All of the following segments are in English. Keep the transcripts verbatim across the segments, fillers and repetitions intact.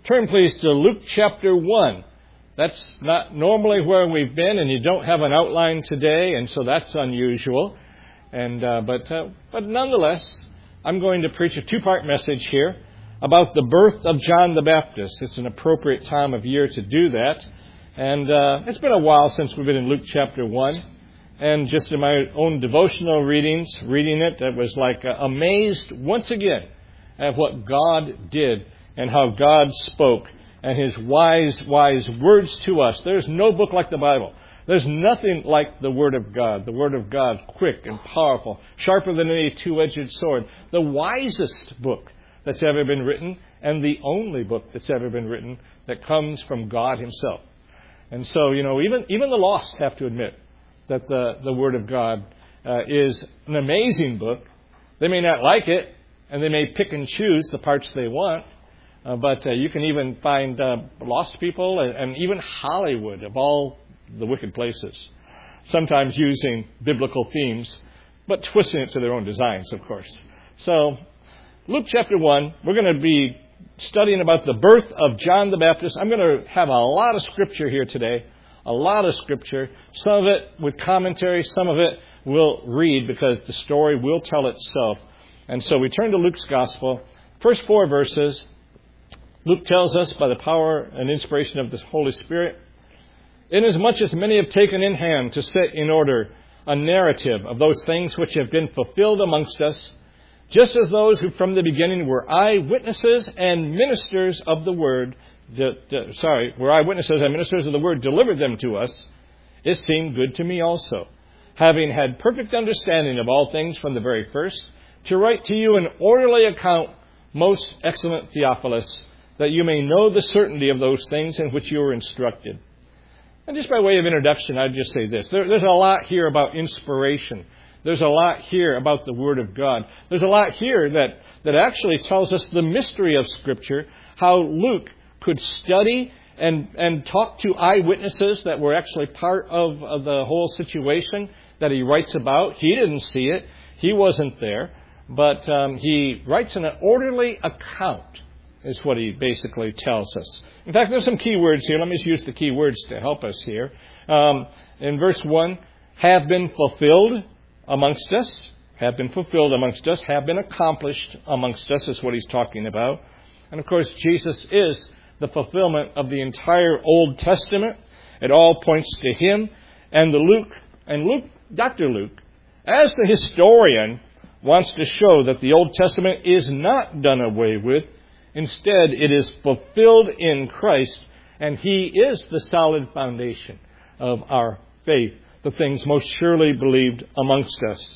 Turn, please, to Luke chapter one. That's not normally where we've been, and you don't have an outline today, and so that's unusual. And uh, but uh, but nonetheless, I'm going to preach a two-part message here about the birth of John the Baptist. It's an appropriate time of year to do that. And uh, it's been a while since we've been in Luke chapter one. And just in my own devotional readings, reading it, I was like uh, amazed once again at what God did and how God spoke and His wise, wise words to us. There's no book like the Bible. There's nothing like the Word of God. The Word of God, quick and powerful, sharper than any two-edged sword. The wisest book that's ever been written, and the only book that's ever been written that comes from God Himself. And so, you know, even even the lost have to admit that the, the Word of God uh, is an amazing book. They may not like it, and they may pick and choose the parts they want, uh, but uh, you can even find uh, lost people and, and even Hollywood, of all the wicked places, sometimes using biblical themes, but twisting it to their own designs, of course. So, Luke chapter one, we're going to be studying about the birth of John the Baptist. I'm going to have a lot of scripture here today, a lot of scripture, some of it with commentary, some of it we'll read because the story will tell itself. And so we turn to Luke's Gospel. First four verses, Luke tells us by the power and inspiration of the Holy Spirit, inasmuch as many have taken in hand to set in order a narrative of those things which have been fulfilled amongst us, just as those who from the beginning were eyewitnesses and ministers of the word, de, de, sorry, were eyewitnesses and ministers of the word delivered them to us, it seemed good to me also, having had perfect understanding of all things from the very first, to write to you an orderly account, most excellent Theophilus, that you may know the certainty of those things in which you were instructed. And just by way of introduction, I'd just say this. There, there's a lot here about inspiration. There's a lot here about the Word of God. There's a lot here that, that actually tells us the mystery of Scripture, how Luke could study and, and talk to eyewitnesses that were actually part of, of the whole situation that he writes about. He didn't see it. He wasn't there. But um, he writes in an orderly account, is what he basically tells us. In fact, there's some key words here. Let me just use the key words to help us here. Um, in verse one, have been fulfilled amongst us, have been fulfilled amongst us, have been accomplished amongst us is what he's talking about. And of course, Jesus is the fulfillment of the entire Old Testament. It all points to Him. And the Luke, and Luke, Doctor Luke, as the historian, wants to show that the Old Testament is not done away with. Instead, it is fulfilled in Christ, and He is the solid foundation of our faith, the things most surely believed amongst us.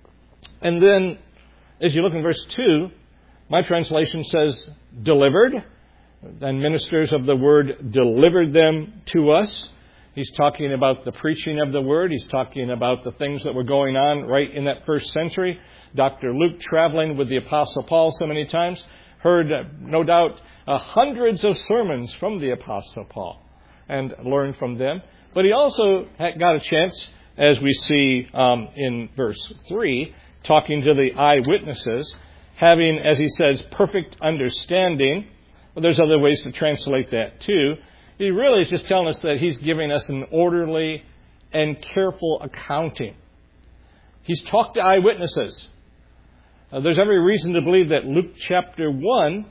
And then, as you look in verse two, my translation says, delivered, and ministers of the word delivered them to us. He's talking about the preaching of the word. He's talking about the things that were going on right in that first century. Doctor Luke, traveling with the Apostle Paul so many times, heard, uh, no doubt, uh, hundreds of sermons from the Apostle Paul and learned from them. But he also had got a chance, as we see um, in verse three, talking to the eyewitnesses, having, as he says, perfect understanding. Well, there's other ways to translate that too. He really is just telling us that he's giving us an orderly and careful accounting. He's talked to eyewitnesses. Uh, there's every reason to believe that Luke chapter one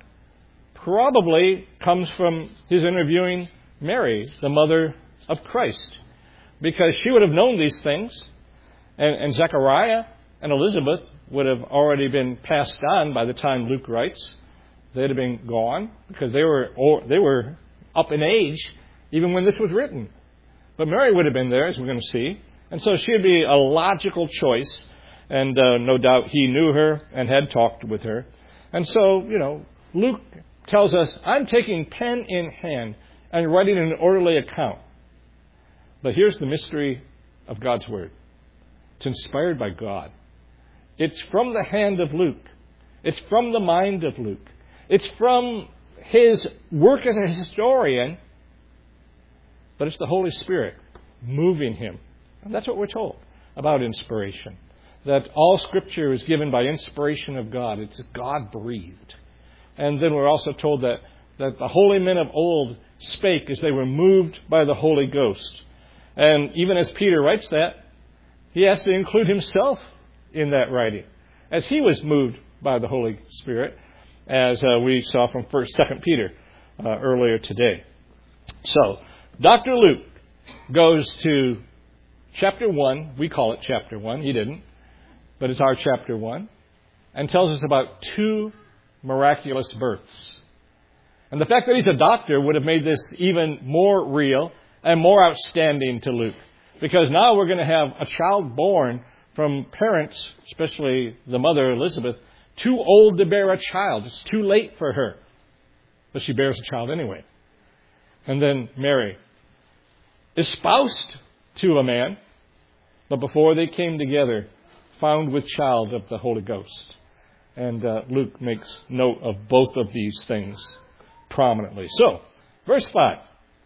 probably comes from his interviewing Mary, the mother of Christ, because she would have known these things, and, and Zechariah and Elizabeth would have already been passed on by the time Luke writes. They'd have been gone because they were or, they were up in age even when this was written. But Mary would have been there, as we're going to see, and so she would be a logical choice. And uh, no doubt he knew her and had talked with her. And so, you know, Luke tells us, I'm taking pen in hand and writing an orderly account. But here's the mystery of God's Word. It's inspired by God. It's from the hand of Luke. It's from the mind of Luke. It's from his work as a historian. But it's the Holy Spirit moving him. And that's what we're told about inspiration. That all Scripture is given by inspiration of God. It's God-breathed. And then we're also told that that the holy men of old spake as they were moved by the Holy Ghost. And even as Peter writes that, he has to include himself in that writing, as he was moved by the Holy Spirit, as uh, we saw from First, Second Peter uh, earlier today. So, Doctor Luke goes to chapter one. We call it chapter one. He didn't, but it's our chapter one, and tells us about two miraculous births. And the fact that he's a doctor would have made this even more real and more outstanding to Luke, because now we're going to have a child born from parents, especially the mother Elizabeth, too old to bear a child. It's too late for her. But she bears a child anyway. And then Mary, espoused to a man, but before they came together, found with child of the Holy Ghost. And uh, Luke makes note of both of these things prominently. So, verse five.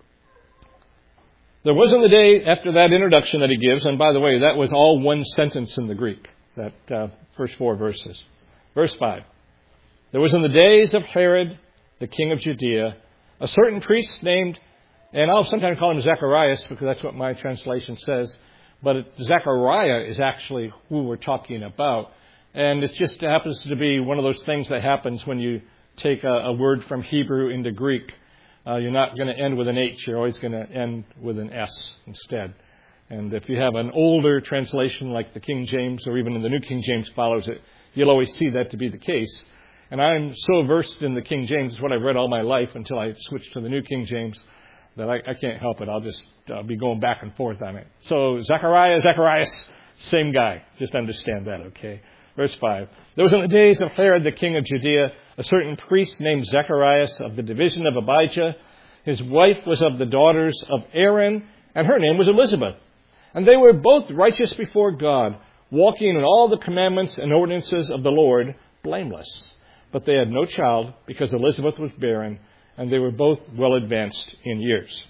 There was in the day after that introduction that he gives, and by the way, that was all one sentence in the Greek, that uh, first four verses. Verse five. There was in the days of Herod, the king of Judea, a certain priest named, and I'll sometimes call him Zacharias because that's what my translation says, but it, Zechariah is actually who we're talking about. And it just happens to be one of those things that happens when you take a, a word from Hebrew into Greek. Uh, you're not going to end with an H. You're always going to end with an S instead. And if you have an older translation like the King James, or even in the New King James follows it, you'll always see that to be the case. And I'm so versed in the King James, it's what I've read all my life until I switched to the New King James, that I, I can't help it. I'll just uh, be going back and forth on it. So Zechariah, Zacharias, same guy. Just understand that, okay? Verse five. There was in the days of Herod, the king of Judea, a certain priest named Zacharias of the division of Abijah. His wife was of the daughters of Aaron, and her name was Elizabeth. And they were both righteous before God, walking in all the commandments and ordinances of the Lord, blameless. But they had no child, because Elizabeth was barren, and they were both well advanced in years.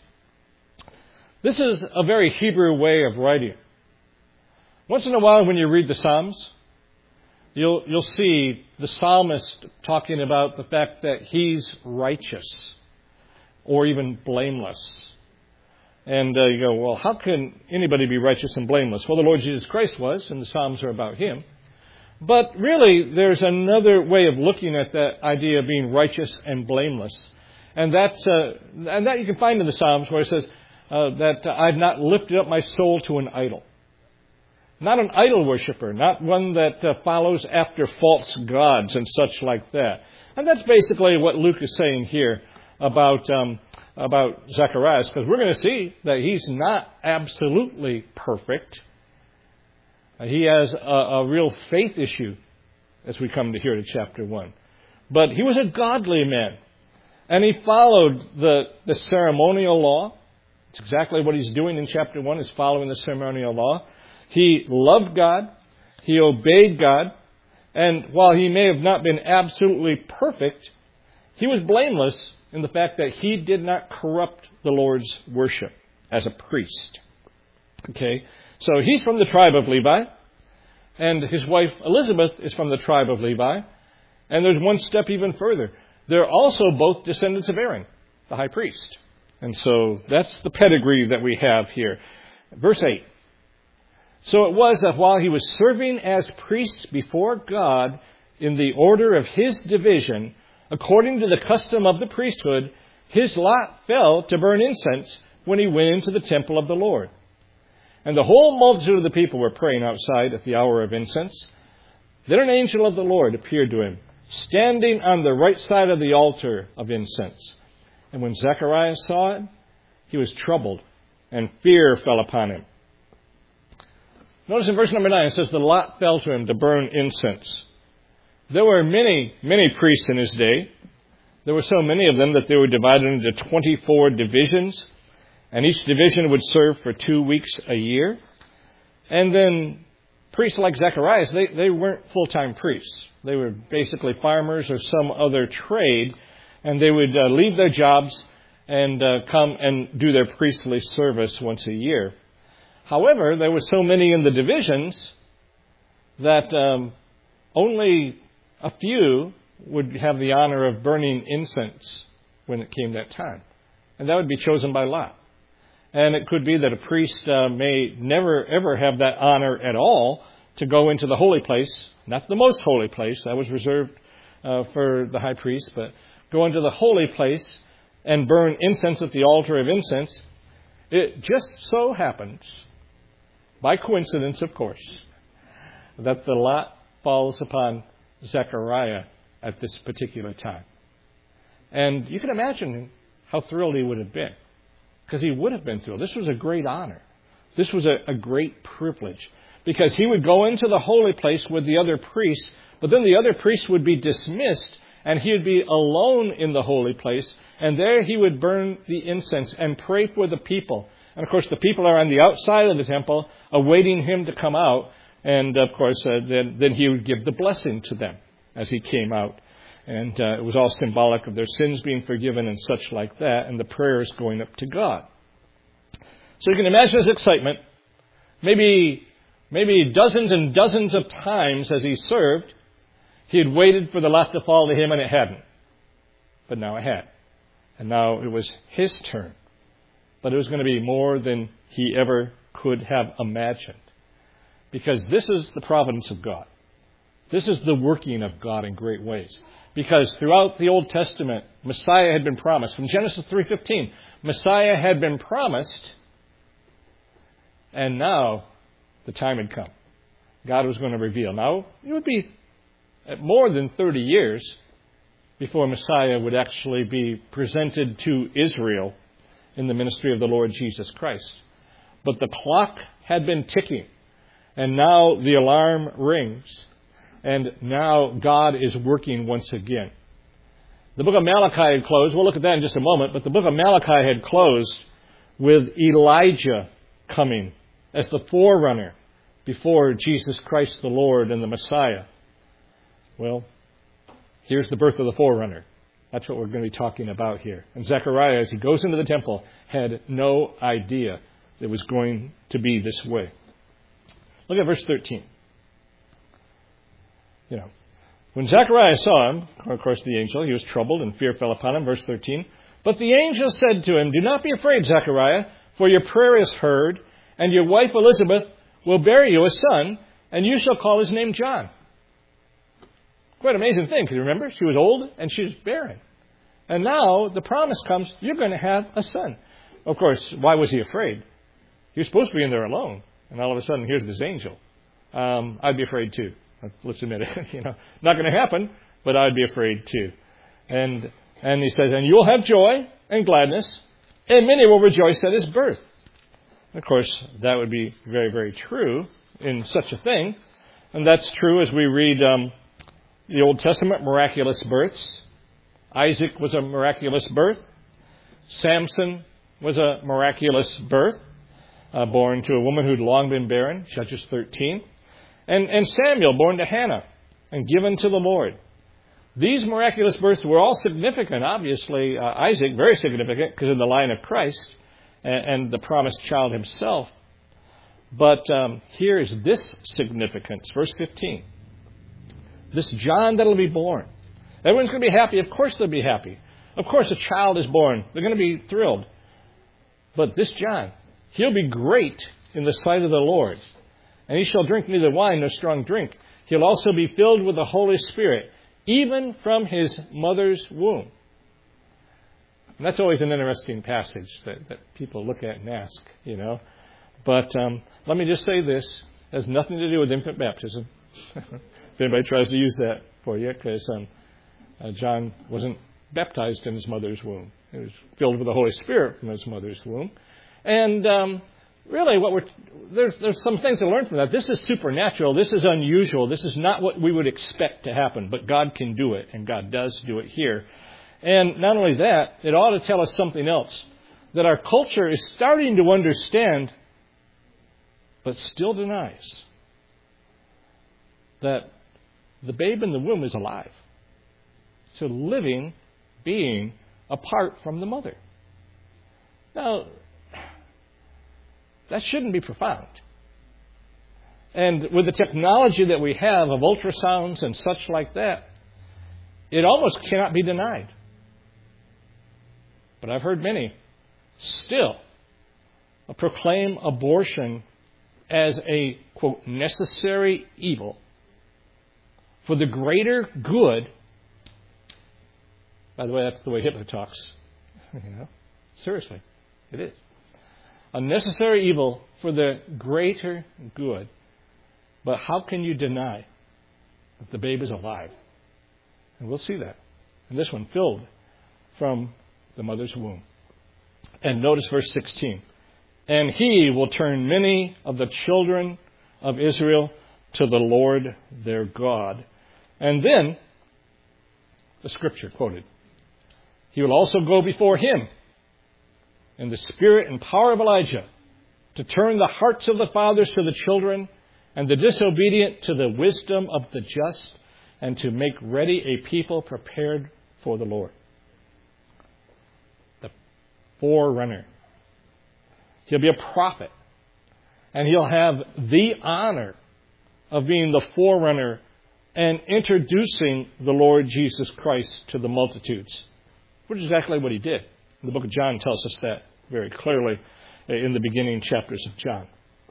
This is a very Hebrew way of writing. Once in a while, when you read the Psalms, You'll, you'll see the psalmist talking about the fact that he's righteous or even blameless. And uh, you go, well, how can anybody be righteous and blameless? Well, the Lord Jesus Christ was, and the Psalms are about him. But really, there's another way of looking at that idea of being righteous and blameless. And that's uh, and that you can find in the Psalms where it says uh, that uh, I've not lifted up my soul to an idol. Not an idol worshiper, not one that uh, follows after false gods and such like that. And that's basically what Luke is saying here about um, about Zacharias, because we're going to see that he's not absolutely perfect. Uh, he has a, a real faith issue as we come to here to chapter one. But he was a godly man, and he followed the, the ceremonial law. It's exactly what he's doing in chapter one, is following the ceremonial law. He loved God, he obeyed God, and while he may have not been absolutely perfect, he was blameless in the fact that he did not corrupt the Lord's worship as a priest. Okay, so he's from the tribe of Levi, and his wife Elizabeth is from the tribe of Levi, and there's one step even further. They're also both descendants of Aaron, the high priest. And so that's the pedigree that we have here. Verse eight. So it was that while he was serving as priest before God in the order of his division, according to the custom of the priesthood, his lot fell to burn incense when he went into the temple of the Lord. And the whole multitude of the people were praying outside at the hour of incense. Then an angel of the Lord appeared to him, standing on the right side of the altar of incense. And when Zacharias saw it, he was troubled, and fear fell upon him. Notice in verse number nine, it says, the lot fell to him to burn incense. There were many, many priests in his day. There were so many of them that they were divided into twenty-four divisions, and each division would serve for two weeks a year. And then priests like Zacharias, they, they weren't full-time priests. They were basically farmers or some other trade, and they would uh, leave their jobs and uh, come and do their priestly service once a year. However, there were so many in the divisions that um, only a few would have the honor of burning incense when it came that time. And that would be chosen by lot. And it could be that a priest uh, may never, ever have that honor at all to go into the holy place, not the most holy place, that was reserved uh, for the high priest, but go into the holy place and burn incense at the altar of incense. It just so happens, by coincidence, of course, that the lot falls upon Zechariah at this particular time. And you can imagine how thrilled he would have been, because he would have been thrilled. This was a great honor. This was a, a great privilege, because he would go into the holy place with the other priests, but then the other priests would be dismissed, and he would be alone in the holy place, and there he would burn the incense and pray for the people. And, of course, the people are on the outside of the temple awaiting him to come out, and, of course, uh, then, then he would give the blessing to them as he came out. And uh, it was all symbolic of their sins being forgiven and such like that, and the prayers going up to God. So you can imagine his excitement. Maybe, maybe dozens and dozens of times as he served, he had waited for the lot to fall to him, and it hadn't. But now it had. And now it was his turn. But it was going to be more than he ever could have imagined. Because this is the providence of God. This is the working of God in great ways. Because throughout the Old Testament, Messiah had been promised. From Genesis three fifteen, Messiah had been promised. And now the time had come. God was going to reveal. Now, it would be more than thirty years before Messiah would actually be presented to Israel in the ministry of the Lord Jesus Christ. But the clock had been ticking. And now the alarm rings. And now God is working once again. The book of Malachi had closed. We'll look at that in just a moment. But the book of Malachi had closed with Elijah coming as the forerunner before Jesus Christ the Lord and the Messiah. Well, here's the birth of the forerunner. That's what we're going to be talking about here. And Zechariah, as he goes into the temple, had no idea it was going to be this way. Look at verse thirteen. You know, when Zechariah saw him, of course the angel, he was troubled and fear fell upon him. Verse thirteen. But the angel said to him, do not be afraid, Zechariah, for your prayer is heard, and your wife Elizabeth will bear you a son, and you shall call his name John. Quite an amazing thing, because remember, she was old and she was barren. And now the promise comes, you're going to have a son. Of course, why was he afraid? He was supposed to be in there alone. And all of a sudden, here's this angel. Um, I'd be afraid too. Let's admit it. you know, not going to happen, but I'd be afraid too. And and he says, and you'll have joy and gladness, and many will rejoice at his birth. Of course, that would be very, very true in such a thing. And that's true as we read um, the Old Testament miraculous births. Isaac was a miraculous birth. Samson was a miraculous birth, uh, born to a woman who'd long been barren, Judges thirteen. And, and Samuel, born to Hannah and given to the Lord. These miraculous births were all significant, obviously. Uh, Isaac, very significant, because in the line of Christ and, and the promised child himself. But um, here is this significance, verse fifteen. This John that'll be born. Everyone's going to be happy. Of course they'll be happy. Of course a child is born. They're going to be thrilled. But this John, he'll be great in the sight of the Lord. And he shall drink neither wine nor strong drink. He'll also be filled with the Holy Spirit, even from his mother's womb. And that's always an interesting passage that, that people look at and ask, you know. But um, let me just say this. It has nothing to do with infant baptism. If anybody tries to use that for you, because um, uh, John wasn't baptized in his mother's womb. He was filled with the Holy Spirit from his mother's womb. And um, really, what we're there's there's some things to learn from that. This is supernatural. This is unusual. This is not what we would expect to happen. But God can do it, and God does do it here. And not only that, it ought to tell us something else. That our culture is starting to understand, but still denies, that the babe in the womb is alive. It's a living being apart from the mother. Now, that shouldn't be profound. And with the technology that we have of ultrasounds and such like that, it almost cannot be denied. but I've heard many still proclaim abortion as a, quote, necessary evil for the greater good. By the way, that's the way Hitler talks. You know, seriously, it is. A necessary evil for the greater good. But how can you deny that the babe is alive? And we'll see that. And this one filled from the mother's womb. And notice verse sixteen. And he will turn many of the children of Israel to the Lord their God. And then, the scripture quoted, he will also go before him in the spirit and power of Elijah to turn the hearts of the fathers to the children and the disobedient to the wisdom of the just, and to make ready a people prepared for the Lord. The forerunner. He'll be a prophet. And he'll have the honor of being the forerunner and introducing the Lord Jesus Christ to the multitudes. Which is exactly what he did. The book of John tells us that very clearly in the beginning chapters of John.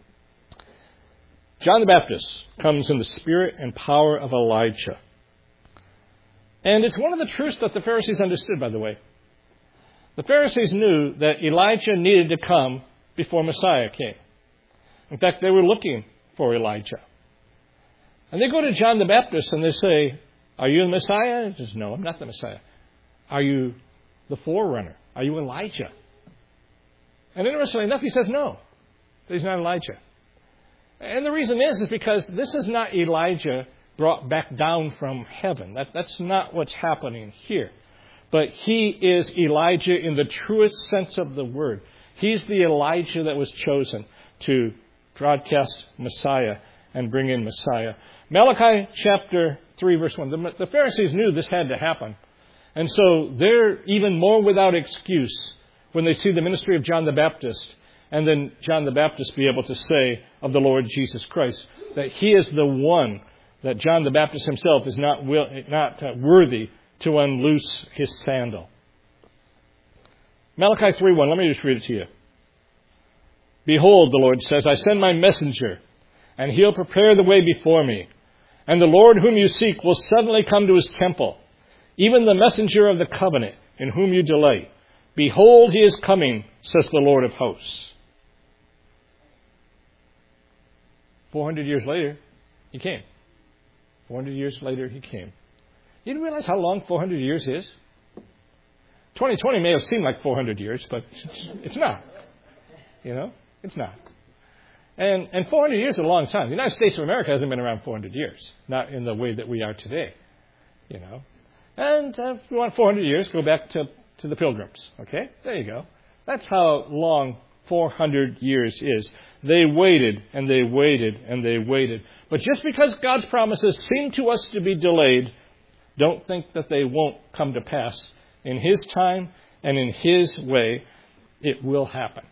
John the Baptist comes in the spirit and power of Elijah. And it's one of the truths that the Pharisees understood, by the way. The Pharisees knew that Elijah needed to come before Messiah came. In fact, they were looking for Elijah. And they go to John the Baptist and they say, are you the Messiah? He says, no, I'm not the Messiah. Are you the forerunner? Are you Elijah? And interestingly enough, he says no, he's not Elijah. And the reason is, is because this is not Elijah brought back down from heaven. That, that's not what's happening here. But he is Elijah in the truest sense of the word. He's the Elijah that was chosen to broadcast Messiah and bring in Messiah. Malachi chapter three, verse one. The, the Pharisees knew this had to happen. And so they're even more without excuse when they see the ministry of John the Baptist, and then John the Baptist be able to say of the Lord Jesus Christ that he is the one that John the Baptist himself is not will, not worthy to unloose his sandal. Malachi three one, let me just read it to you. Behold, the Lord says, I send my messenger, and he'll prepare the way before me. And the Lord whom you seek will suddenly come to his temple, even the messenger of the covenant in whom you delight. Behold, he is coming, says the Lord of hosts. Four hundred years later, he came. Four hundred years later, he came. You didn't realize how long four hundred years is? twenty twenty may have seemed like four hundred years, but it's not. You know, it's not. And and four hundred years is a long time. The United States of America hasn't been around four hundred years, not in the way that we are today. You know, and uh, if you want four hundred years, go back to, to the Pilgrims. Okay, there you go. That's how long four hundred years is. They waited and they waited and they waited. But just because God's promises seem to us to be delayed, don't think that they won't come to pass. In his time and in his way, it will happen.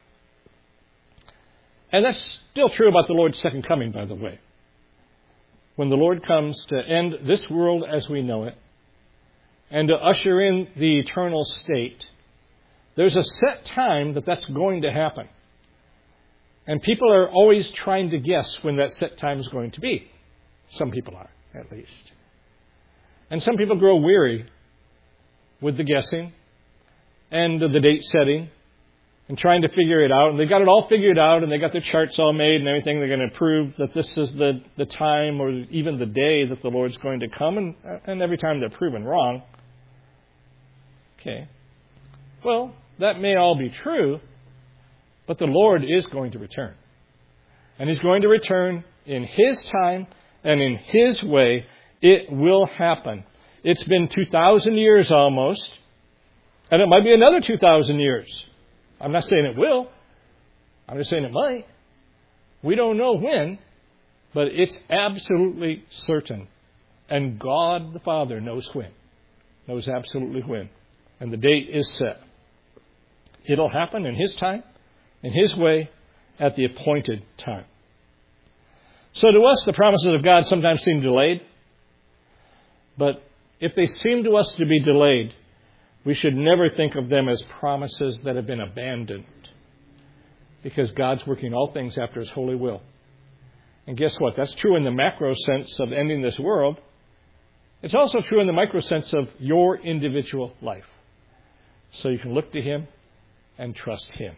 And that's still true about the Lord's second coming, by the way. When the Lord comes to end this world as we know it and to usher in the eternal state, there's a set time that that's going to happen. And people are always trying to guess when that set time is going to be. Some people are, at least. And some people grow weary with the guessing and the date setting and trying to figure it out. And they've got it all figured out, and they've got their charts all made and everything. They're going to prove that this is the, the time or even the day that the Lord's going to come. And, and every time they're proven wrong. Okay. Well, that may all be true, but the Lord is going to return. And he's going to return in his time and in his way. It will happen. It's been two thousand years almost, and it might be another two thousand years. I'm not saying it will. I'm just saying it might. We don't know when, but it's absolutely certain. And God the Father knows when. Knows absolutely when. And the date is set. It'll happen in his time, in his way, at the appointed time. So to us, the promises of God sometimes seem delayed. But if they seem to us to be delayed, we should never think of them as promises that have been abandoned, because God's working all things after His holy will. And guess what? That's true in the macro sense of ending this world. It's also true in the micro sense of your individual life. So you can look to Him and trust Him.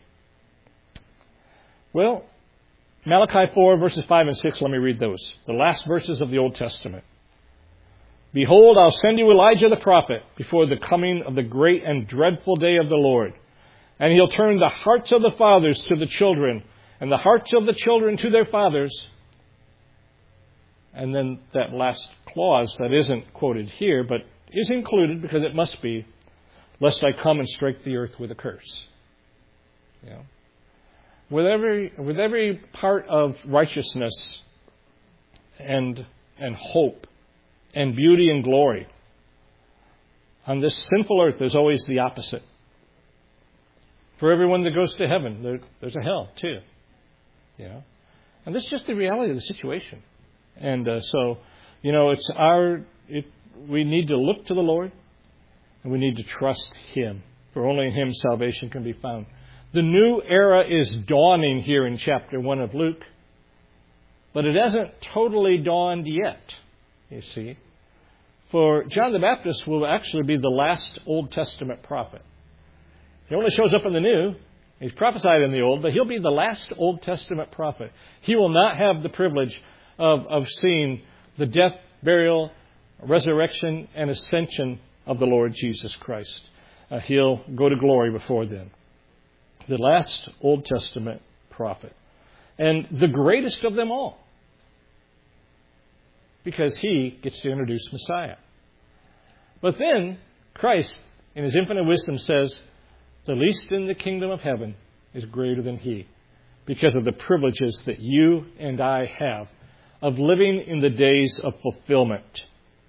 Well, Malachi four, verses five and six, let me read those. The last verses of the Old Testament. Behold, I'll send you Elijah the prophet before the coming of the great and dreadful day of the Lord. And he'll turn the hearts of the fathers to the children, and the hearts of the children to their fathers. And then that last clause that isn't quoted here, but is included because it must be, lest I come and strike the earth with a curse. You know? With every with every part of righteousness and and hope and beauty and glory, on this sinful earth there's always the opposite. For everyone that goes to heaven, there, there's a hell too. You know? And this is just the reality of the situation. And uh, so, you know, it's our it, we need to look to the Lord, and we need to trust Him. For only in Him salvation can be found. The new era is dawning here in chapter one of Luke, but it hasn't totally dawned yet, you see. For John the Baptist will actually be the last Old Testament prophet. He only shows up in the New. He's prophesied in the Old, but he'll be the last Old Testament prophet. He will not have the privilege of, of seeing the death, burial, resurrection, and ascension of the Lord Jesus Christ. Uh, he'll go to glory before them. The last Old Testament prophet. And the greatest of them all. Because he gets to introduce Messiah. But then Christ, in His infinite wisdom, says, the least in the kingdom of heaven is greater than he. Because of the privileges that you and I have of living in the days of fulfillment.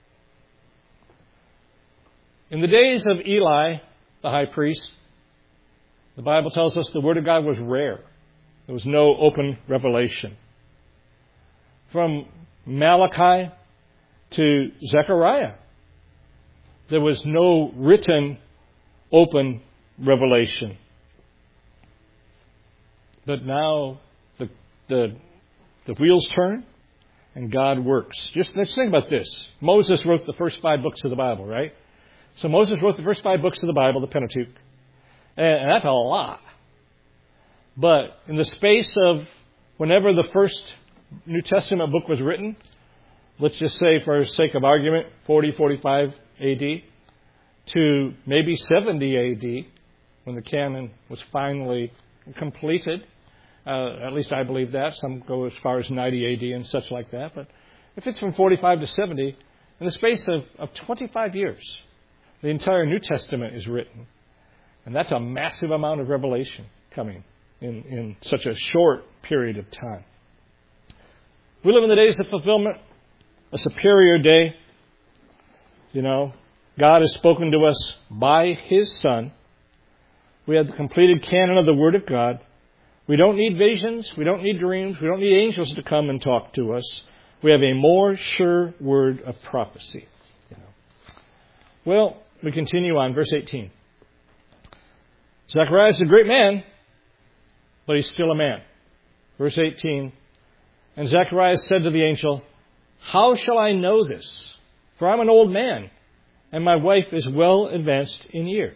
In the days of Eli, the high priest, the Bible tells us the Word of God was rare. There was no open revelation. From Malachi to Zechariah, there was no written open revelation. But now the, the, the wheels turn and God works. Just let's think about this. Moses wrote the first five books of the Bible, right? So Moses wrote the first five books of the Bible, the Pentateuch. And that's a lot. But in the space of whenever the first New Testament book was written, let's just say for sake of argument, forty, forty-five A D, to maybe seventy A D, when the canon was finally completed. Uh, at least I believe that. Some go as far as ninety A D and such like that. But if it's from forty-five to seventy, in the space of, of twenty-five years, the entire New Testament is written. And that's a massive amount of revelation coming in, in such a short period of time. We live in the days of fulfillment, a superior day. You know, God has spoken to us by His Son. We have the completed canon of the Word of God. We don't need visions. We don't need dreams. We don't need angels to come and talk to us. We have a more sure word of prophecy. You know. Well, we continue on, verse eighteen. Zacharias is a great man, but he's still a man. Verse eighteen. And Zacharias said to the angel, how shall I know this? For I'm an old man, and my wife is well advanced in years.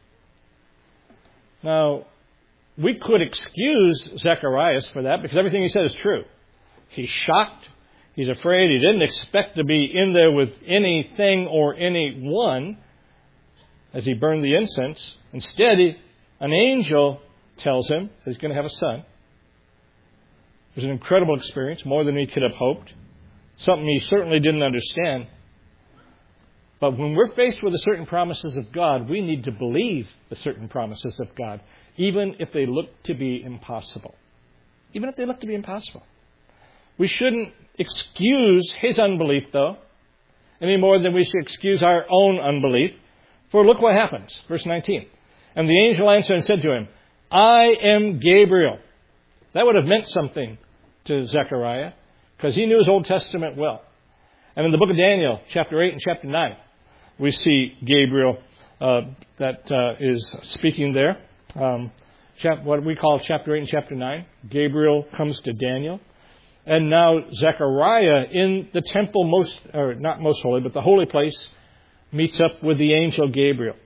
Now, we could excuse Zacharias for that because everything he said is true. He's shocked. He's afraid. He didn't expect to be in there with anything or anyone as he burned the incense. Instead, he, an angel tells him that he's going to have a son. It was an incredible experience, more than he could have hoped. Something he certainly didn't understand. But when we're faced with the certain promises of God, we need to believe the certain promises of God, even if they look to be impossible. Even if they look to be impossible. We shouldn't excuse his unbelief, though, any more than we should excuse our own unbelief. For look what happens. Verse nineteen. And the angel answered and said to him, I am Gabriel. That would have meant something to Zechariah, because he knew his Old Testament well. And in the book of Daniel, chapter eight and chapter nine, we see Gabriel uh, that uh, is speaking there. Um, chap- what we call chapter eight and chapter nine. Gabriel comes to Daniel. And now Zechariah in the temple, most or not most holy, but the holy place, meets up with the angel Gabriel.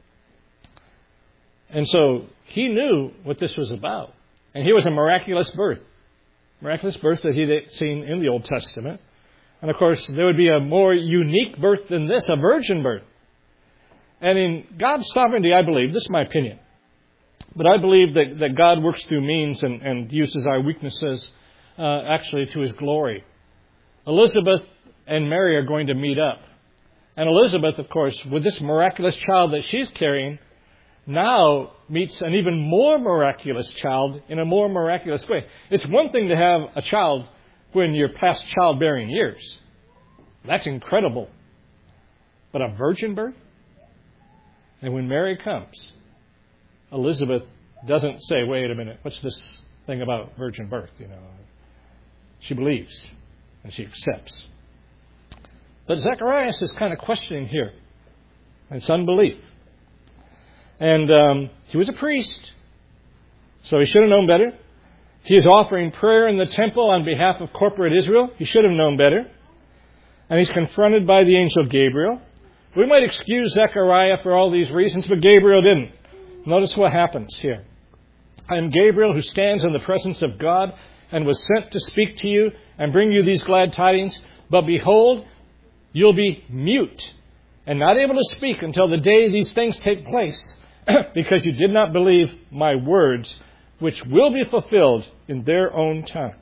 And so he knew what this was about. And here was a miraculous birth. Miraculous birth that he'd seen in the Old Testament. And of course, there would be a more unique birth than this, a virgin birth. And in God's sovereignty, I believe, this is my opinion, but I believe that, that God works through means and, and uses our weaknesses uh, actually to His glory. Elizabeth and Mary are going to meet up. And Elizabeth, of course, with this miraculous child that she's carrying, now meets an even more miraculous child in a more miraculous way. It's one thing to have a child when you're past childbearing years. That's incredible. But a virgin birth? And when Mary comes, Elizabeth doesn't say, wait a minute, what's this thing about virgin birth? You know, she believes and she accepts. But Zacharias is kind of questioning here. It's unbelief. And um, he was a priest, so he should have known better. He is offering prayer in the temple on behalf of corporate Israel. He should have known better. And he's confronted by the angel Gabriel. We might excuse Zechariah for all these reasons, but Gabriel didn't. Notice what happens here. I am Gabriel, who stands in the presence of God and was sent to speak to you and bring you these glad tidings. But behold, you'll be mute and not able to speak until the day these things take place, because you did not believe my words, which will be fulfilled in their own time.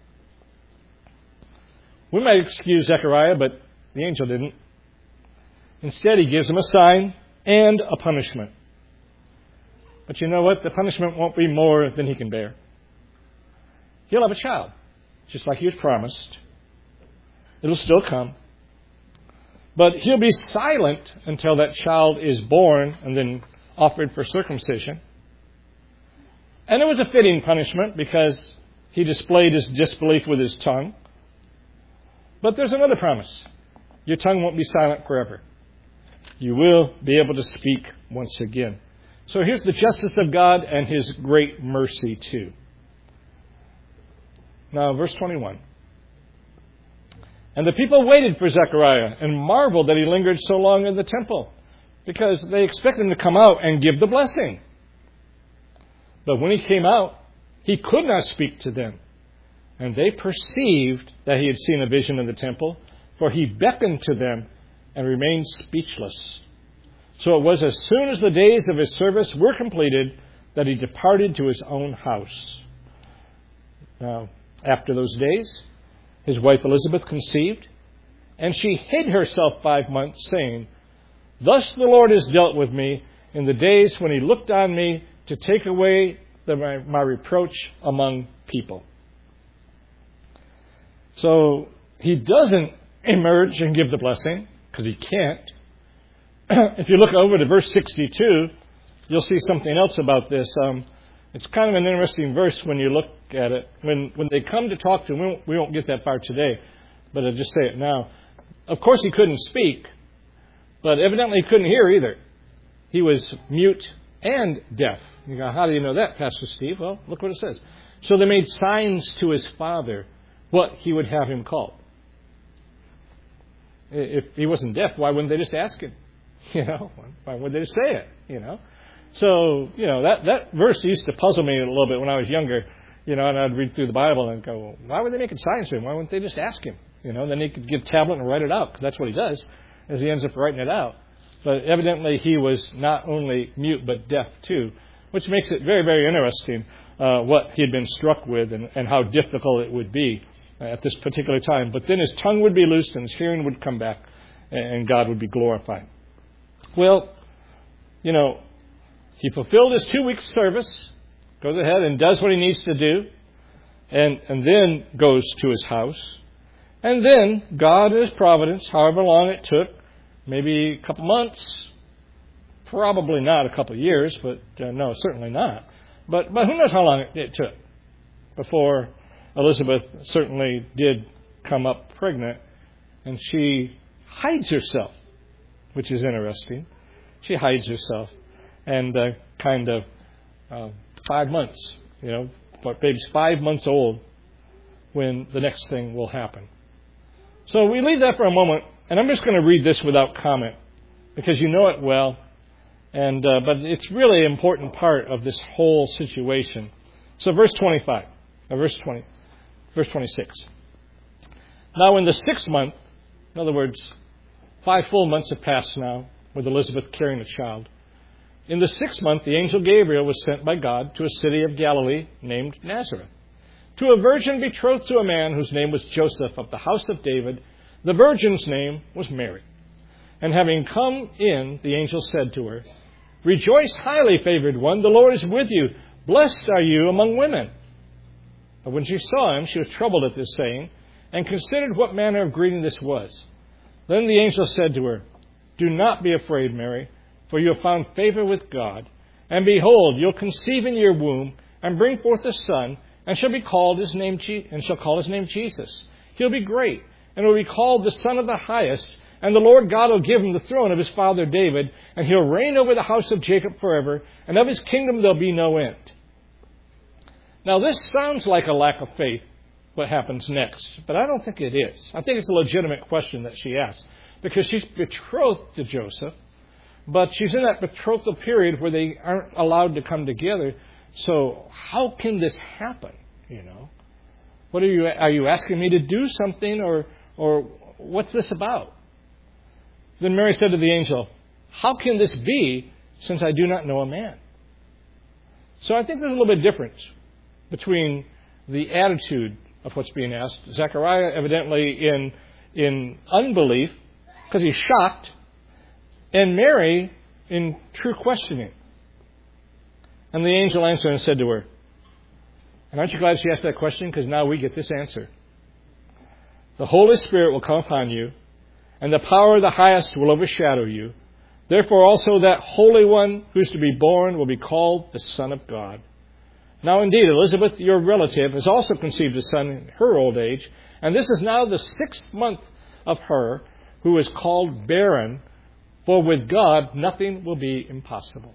We might excuse Zechariah, but the angel didn't. Instead, he gives him a sign and a punishment. But you know what? The punishment won't be more than he can bear. He'll have a child, just like he was promised. It'll still come. But he'll be silent until that child is born and then offered for circumcision. And it was a fitting punishment because he displayed his disbelief with his tongue. But there's another promise. Your tongue won't be silent forever. You will be able to speak once again. So here's the justice of God and His great mercy too. Now, verse twenty-one. And the people waited for Zechariah and marveled that he lingered so long in the temple, because they expected him to come out and give the blessing. But when he came out, he could not speak to them. And they perceived that he had seen a vision in the temple, for he beckoned to them and remained speechless. So it was as soon as the days of his service were completed that he departed to his own house. Now, after those days, his wife Elizabeth conceived, and she hid herself five months, saying, Thus the Lord has dealt with me in the days when He looked on me to take away the, my, my reproach among people. So he doesn't emerge and give the blessing, because he can't. If you look over to verse sixty-two, you'll see something else about this. Um, it's kind of an interesting verse when you look at it. When when they come to talk to him, we won't, we won't get that far today, but I'll just say it now. Of course he couldn't speak, but evidently he couldn't hear either. He was mute and deaf. You go, how do you know that, Pastor Steve? Well, look what it says. So they made signs to his father what he would have him called. If he wasn't deaf, why wouldn't they just ask him? You know, why would they just say it? You know, so you know that that verse used to puzzle me a little bit when I was younger. You know, and I'd read through the Bible and go, well, why were they making signs to him? Why wouldn't they just ask him? You know, then he could get a tablet and write it out, because that's what he does, as he ends up writing it out. But evidently he was not only mute but deaf too, which makes it very, very interesting uh, what he had been struck with and, and how difficult it would be at this particular time. But then his tongue would be loosed and his hearing would come back and God would be glorified. Well, you know, he fulfilled his two weeks service, goes ahead and does what he needs to do, and, and then goes to his house. And then God in His providence, however long it took, maybe a couple months, probably not a couple years, but uh, no, certainly not. But, but who knows how long it, it took before Elizabeth certainly did come up pregnant, and she hides herself, which is interesting. she hides herself. And uh, kind of uh, five months, you know, but baby's five months old when the next thing will happen. So we leave that for a moment, and I'm just going to read this without comment because you know it well, and uh, but it's really an important part of this whole situation. So verse twenty-five, uh, verse twenty, verse twenty-six. Now in the sixth month, in other words, five full months have passed now with Elizabeth carrying a child. In the sixth month, the angel Gabriel was sent by God to a city of Galilee named Nazareth, to a virgin betrothed to a man whose name was Joseph of the house of David. The virgin's name was Mary. And having come in, the angel said to her, "Rejoice, highly favored one, the Lord is with you. Blessed are you among women." But when she saw him, she was troubled at this saying, and considered what manner of greeting this was. Then the angel said to her, "Do not be afraid, Mary, for you have found favor with God. And behold, you'll conceive in your womb and bring forth a son, and shall be called his name Je- and shall call his name Jesus. He'll be great, and will be called the Son of the Highest. And the Lord God will give him the throne of his father David, and he'll reign over the house of Jacob forever, and of his kingdom there'll be no end." Now this sounds like a lack of faith, what happens next, but I don't think it is. I think it's a legitimate question that she asks, because she's betrothed to Joseph, but she's in that betrothal period where they aren't allowed to come together. So how can this happen? You know, what are you are you asking me to do something, or or what's this about? Then Mary said to the angel, "How can this be, since I do not know a man?" So I think there's a little bit difference between the attitude of what's being asked. Zechariah evidently in in unbelief because he's shocked, and Mary in true questioning. And the angel answered and said to her, and aren't you glad she asked that question? Because now we get this answer. "The Holy Spirit will come upon you, and the power of the Highest will overshadow you. Therefore also that Holy One who is to be born will be called the Son of God. Now indeed, Elizabeth, your relative, has also conceived a son in her old age, and this is now the sixth month of her who is called barren, for with God nothing will be impossible."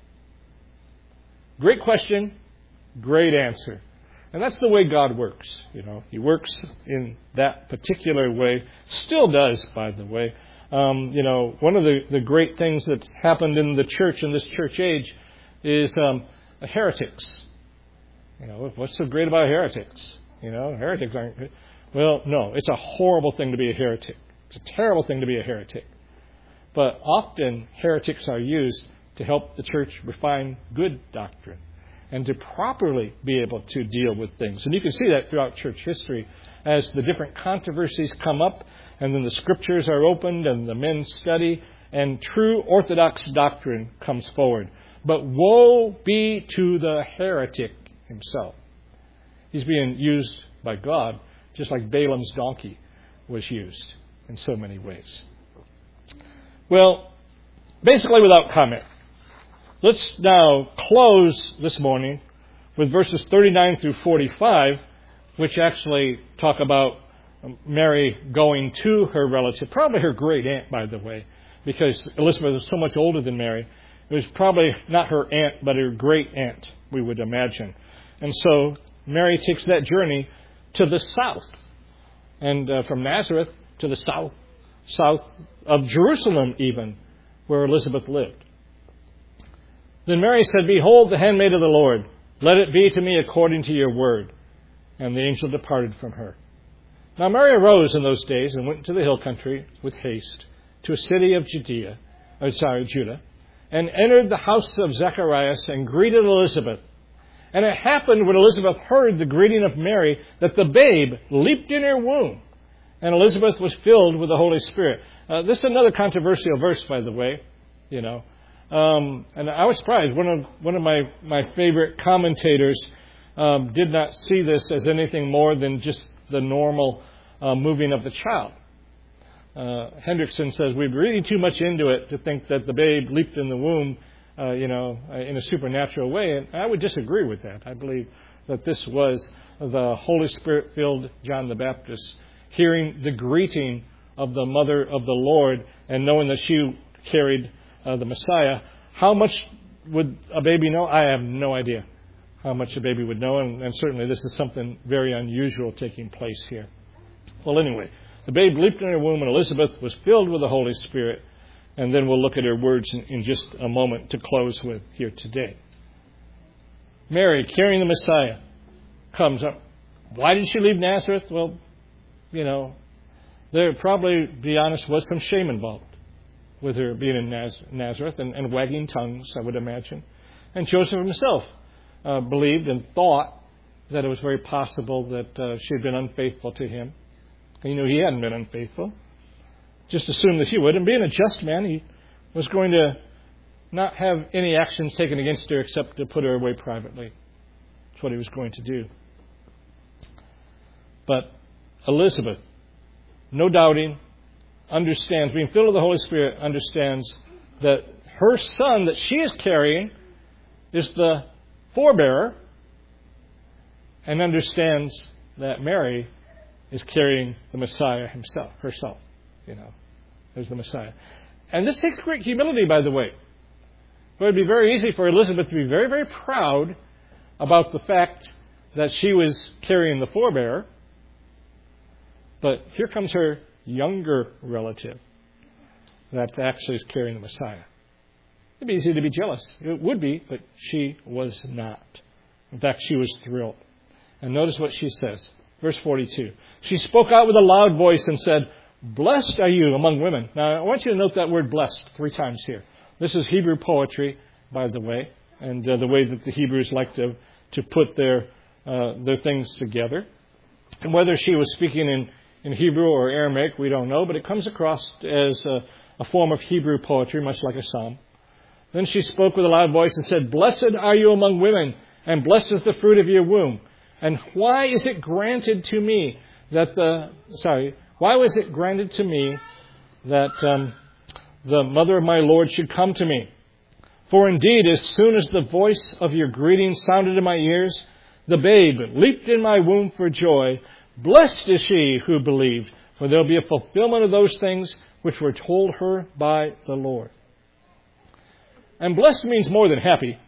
Great question, great answer. And that's the way God works. You know, He works in that particular way. Still does, by the way. Um, you know, one of the, the great things that's happened in the church, in this church age, is um, heretics. You know, what's so great about heretics? You know, heretics aren't good. Well, no, it's a horrible thing to be a heretic. It's a terrible thing to be a heretic. But often heretics are used to help the church refine good doctrine and to properly be able to deal with things. And you can see that throughout church history as the different controversies come up, and then the scriptures are opened and the men study, and true orthodox doctrine comes forward. But woe be to the heretic himself. He's being used by God just like Balaam's donkey was used in so many ways. Well, basically without comment, let's now close this morning with verses thirty-nine through forty-five, which actually talk about Mary going to her relative, probably her great aunt, by the way, because Elizabeth was so much older than Mary. It was probably not her aunt, but her great aunt, we would imagine. And so Mary takes that journey to the south, and uh, from Nazareth to the south, south of Jerusalem even, where Elizabeth lived. Then Mary said, "Behold, the handmaid of the Lord, let it be to me according to your word." And the angel departed from her. Now Mary arose in those days and went to the hill country with haste to a city of Judea, or sorry, Judah, and entered the house of Zacharias and greeted Elizabeth. And it happened when Elizabeth heard the greeting of Mary that the babe leaped in her womb, and Elizabeth was filled with the Holy Spirit. Uh, this is another controversial verse, by the way, you know. Um, and I was surprised. One of one of my, my favorite commentators um, did not see this as anything more than just the normal uh, moving of the child. Uh, Hendrickson says we're reading too much into it to think that the babe leaped in the womb, uh, you know, in a supernatural way. And I would disagree with that. I believe that this was the Holy Spirit-filled John the Baptist hearing the greeting of the mother of the Lord and knowing that she carried uh, the Messiah How much would a baby know? I have no idea how much a baby would know, and, and certainly this is something very unusual taking place here. Well, anyway, the babe leaped in her womb, and Elizabeth was filled with the Holy Spirit. And then we'll look at her words in, in just a moment to close with here today. Mary, carrying the Messiah, comes up. Why did she leave Nazareth? Well, you know, there probably, to be honest, was some shame involved with her being in Naz- Nazareth and, and wagging tongues, I would imagine. And Joseph himself uh, believed and thought that it was very possible that uh, she had been unfaithful to him. He knew he hadn't been unfaithful. Just assumed that he would. And being a just man, he was going to not have any actions taken against her except to put her away privately. That's what he was going to do. But Elizabeth, no doubting, understands, being filled with the Holy Spirit, understands that her son that she is carrying is the forebearer, and understands that Mary is carrying the Messiah himself, herself. You know, there's the Messiah. And this takes great humility, by the way. It would be very easy for Elizabeth to be very, very proud about the fact that she was carrying the forebearer. But here comes her younger relative that actually is carrying the Messiah. It'd be easy to be jealous. It would be, but she was not. In fact, she was thrilled. And notice what she says. Verse forty-two. She spoke out with a loud voice and said, "Blessed are you among women." Now, I want you to note that word blessed three times here. This is Hebrew poetry, by the way, and uh, the way that the Hebrews like to, to put their uh, their things together. And whether she was speaking in, in Hebrew or Aramaic, we don't know, but it comes across as a, a form of Hebrew poetry, much like a psalm. Then she spoke with a loud voice and said, "Blessed are you among women, and blessed is the fruit of your womb. And why is it granted to me that the, sorry, why was it granted to me that um, the mother of my Lord should come to me? For indeed, as soon as the voice of your greeting sounded in my ears, the babe leaped in my womb for joy. Blessed is she who believed, for there will be a fulfillment of those things which were told her by the Lord." And blessed means more than happy.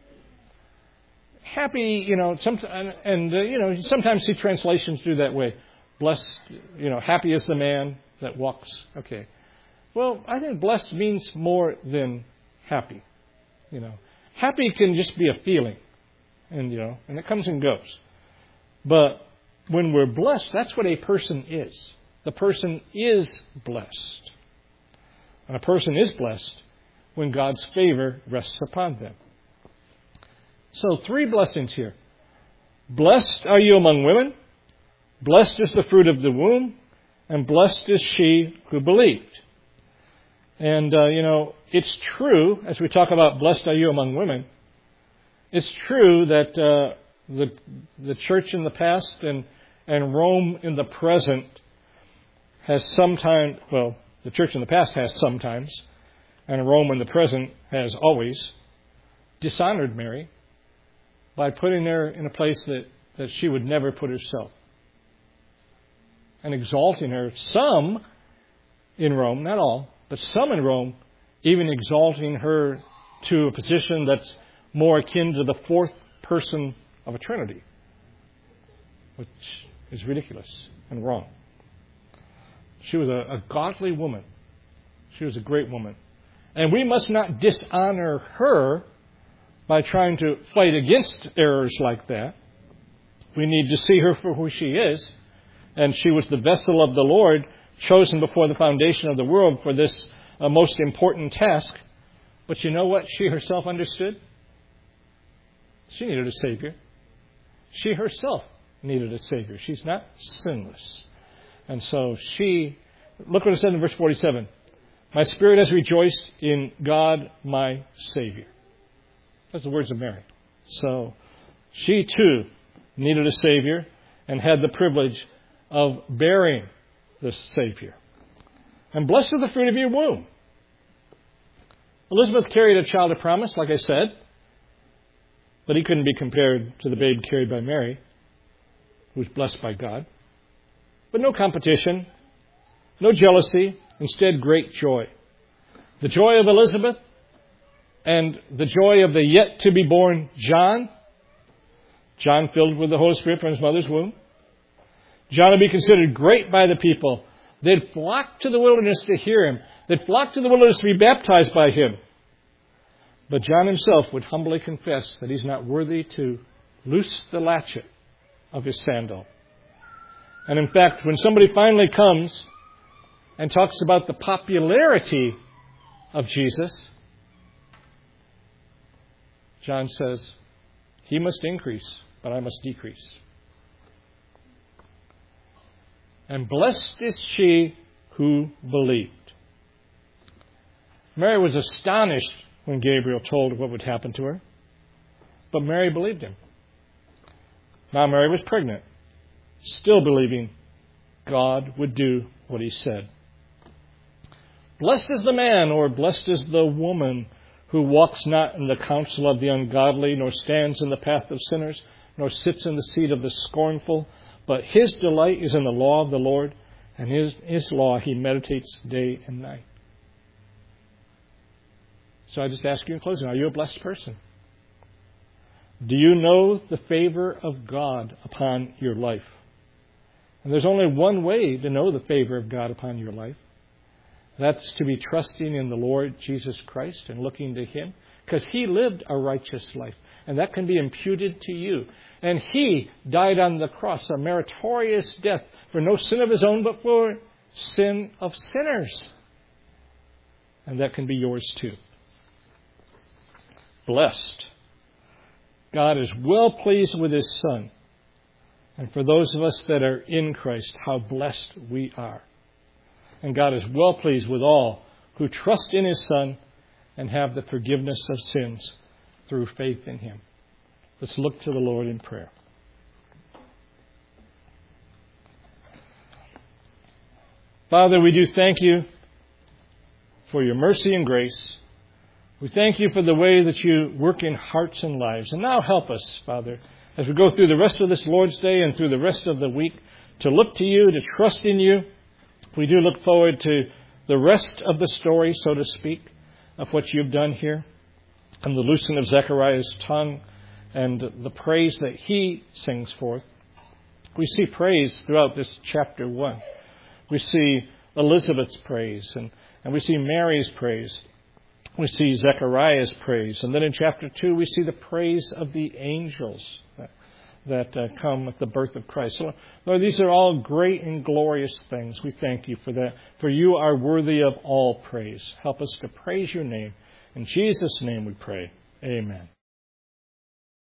Happy, you know, some, and, and uh, you know, sometimes see translations do that way. Blessed, you know, happy is the man that walks. Okay. Well, I think blessed means more than happy. You know, happy can just be a feeling, and you know, and it comes and goes. But when we're blessed, that's what a person is. The person is blessed. And a person is blessed when God's favor rests upon them. So three blessings here. Blessed are you among women. Blessed is the fruit of the womb. And blessed is she who believed. And, uh, you know, it's true, as we talk about blessed are you among women, it's true that uh, the the church in the past and, and Rome in the present has sometimes, well, the church in the past has sometimes, and Rome in the present has always dishonored Mary by putting her in a place that, that she would never put herself. And exalting her, some in Rome, not all, but some in Rome, even exalting her to a position that's more akin to the fourth person of a Trinity, which is ridiculous and wrong. She was a, a godly woman. She was a great woman. And we must not dishonor her by trying to fight against errors like that. We need to see her for who she is. And she was the vessel of the Lord, chosen before the foundation of the world for this uh, most important task. But you know what she herself understood? She needed a Savior. She herself needed a Savior. She's not sinless. And so she, look what it said in verse forty-seven. "My spirit has rejoiced in God my Savior." That's the words of Mary. So she too needed a Savior and had the privilege of bearing the Savior. And blessed is the fruit of your womb. Elizabeth carried a child of promise, like I said, but he couldn't be compared to the babe carried by Mary, who was blessed by God. But no competition, no jealousy, instead great joy. The joy of Elizabeth and the joy of the yet-to-be-born John. John filled with the Holy Spirit from his mother's womb. John would be considered great by the people. They'd flock to the wilderness to hear him. They'd flock to the wilderness to be baptized by him. But John himself would humbly confess that he's not worthy to loose the latchet of his sandal. And in fact, when somebody finally comes and talks about the popularity of Jesus, John says, he must increase, but I must decrease. And blessed is she who believed. Mary was astonished when Gabriel told her what would happen to her. But Mary believed him. Now Mary was pregnant, still believing God would do what he said. Blessed is the man, or blessed is the woman, who walks not in the counsel of the ungodly, nor stands in the path of sinners, nor sits in the seat of the scornful. But his delight is in the law of the Lord, and his, his law he meditates day and night. So I just ask you in closing, are you a blessed person? Do you know the favor of God upon your life? And there's only one way to know the favor of God upon your life. That's to be trusting in the Lord Jesus Christ and looking to him, because he lived a righteous life, and that can be imputed to you. And he died on the cross, a meritorious death, for no sin of his own, but for sin of sinners. And that can be yours too. Blessed. God is well pleased with his Son. And for those of us that are in Christ, how blessed we are. And God is well pleased with all who trust in his Son and have the forgiveness of sins through faith in him. Let's look to the Lord in prayer. Father, we do thank you for your mercy and grace. We thank you for the way that you work in hearts and lives. And now help us, Father, as we go through the rest of this Lord's Day and through the rest of the week, to look to you, to trust in you. We do look forward to the rest of the story, so to speak, of what you've done here, and the loosing of Zechariah's tongue and the praise that he sings forth. We see praise throughout this chapter one. We see Elizabeth's praise, and, and we see Mary's praise. We see Zechariah's praise. And then in chapter two, we see the praise of the angels that, that uh, come with the birth of Christ. So, Lord, these are all great and glorious things. We thank you for that. For you are worthy of all praise. Help us to praise your name. In Jesus' name we pray. Amen.